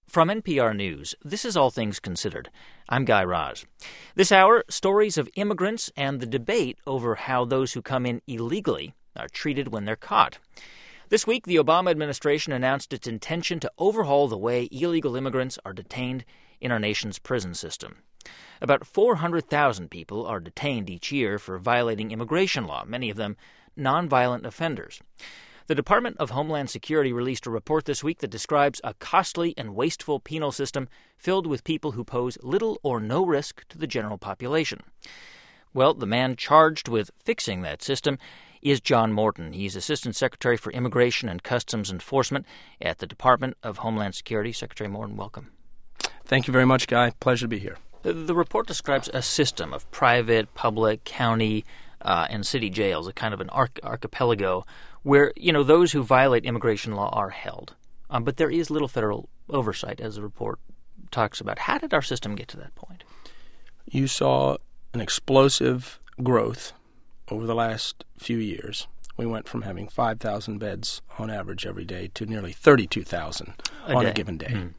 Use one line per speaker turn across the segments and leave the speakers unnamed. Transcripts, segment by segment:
From NPR News, this is All Things Considered. I'm Guy Raz. This hour, stories of immigrants and the debate over how those who come in illegally are treated when they're caught. This week, the Obama administration announced its intention to overhaul the way illegal immigrants are detained in our nation's prison system. About 400,000 people are detained each year for violating immigration law, many of them nonviolent offenders. The Department of Homeland Security released a report this week that describes a costly and wasteful penal system filled with people who pose little or no risk to the general population. Well, the man charged with fixing that system is John Morton. He's Assistant Secretary for Immigration and Customs Enforcement at the Department of Homeland Security. Secretary Morton, welcome.
Thank you very much, Guy. Pleasure to be here.
The report describes a system of private, public, county, and city jails, a kind of an archipelago where, those who violate immigration law are held. But there is little federal oversight, as the report talks about. How did our system get to that point?
You saw an explosive growth over the last few years. We went from having 5,000 beds on average every day to nearly 32,000 on a given day. Mm.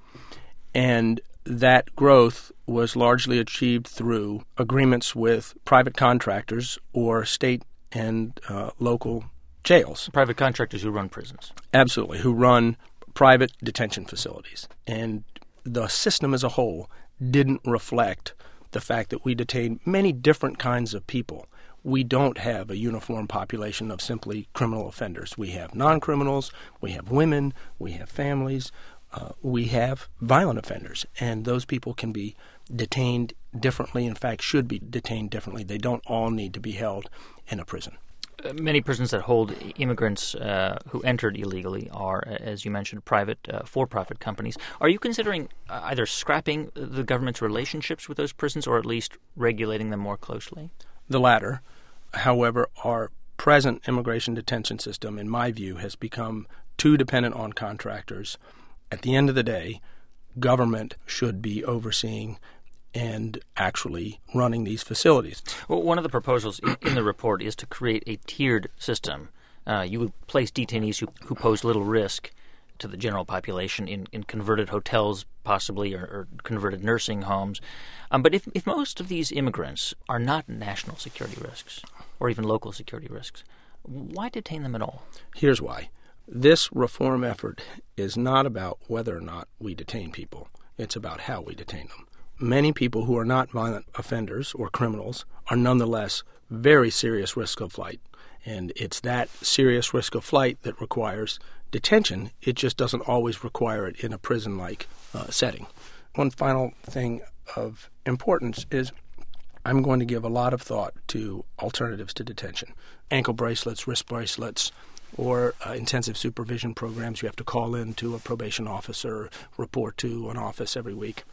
And that growth was largely achieved through agreements with private contractors or state and local jails.
Private contractors who run prisons.
Absolutely, who run private detention facilities. And the system as a whole didn't reflect the fact that we detain many different kinds of people. We don't have a uniform population of simply criminal offenders. We have non-criminals, we have women, we have families, we have violent offenders, and those people can be detained differently, in fact, should be detained differently. They don't all need to be held in a prison.
Many prisons that hold immigrants who entered illegally are, as you mentioned, private, for-profit companies. Are you considering either scrapping the government's relationships with those prisons or at least regulating them more closely?
The latter. However, our present immigration detention system, in my view, has become too dependent on contractors. At the end of the day, government should be overseeing and actually running these facilities.
Well, one of the proposals in the report is to create a tiered system. You would place detainees who pose little risk to the general population in converted hotels, possibly, or converted nursing homes. But if most of these immigrants are not national security risks or even local security risks, why detain them at all?
Here's why. This reform effort is not about whether or not we detain people. It's about how we detain them. Many people who are not violent offenders or criminals are nonetheless very serious risk of flight. And it's that serious risk of flight that requires detention. It just doesn't always require it in a prison-like setting. One final thing of importance is I'm going to give a lot of thought to alternatives to detention. Ankle bracelets, wrist bracelets, or intensive supervision programs. You have to call in to a probation officer, report to an office every week.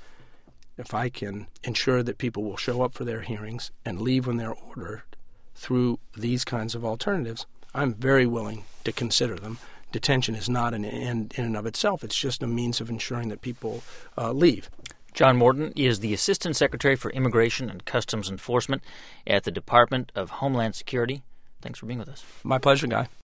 If I can ensure that people will show up for their hearings and leave when they're ordered through these kinds of alternatives, I'm very willing to consider them. Detention is not an end in and of itself. It's just a means of ensuring that people leave.
John Morton is the Assistant Secretary for Immigration and Customs Enforcement at the Department of Homeland Security. Thanks for being with us.
My pleasure, Guy.